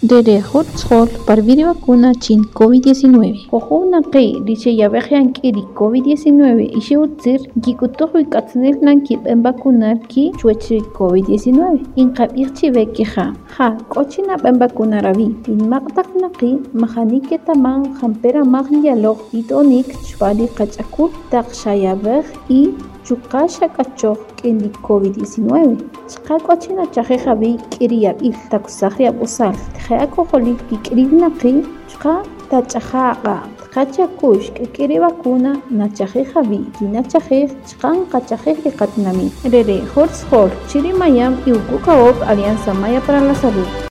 Rere hotspot parviri vacuna chin COVID-19. Jojuna qi riche yabejian kiri COVID-19 ishe utzir gikutojo y katznil nan kipen vacunar ki chuechi COVID-19. Inqabirchi bekeja. Ja, kochina ben vacunar avi. In maqtak naqi mahanike taman jampera magliyalog itonik chpali qachaku taqshayabej y chukasha kachoj kendi COVID-19. Chqakochina chaje javi kiriya il takusahria usal. Tjeko jolik kikribna qi chqa tachajaqa. Qachakush kiri vacuna nachaje javi kinachaje chqan qachaje liqatnami. Rere hor chirimayam y ukukaop Alianza Maya para la Salud.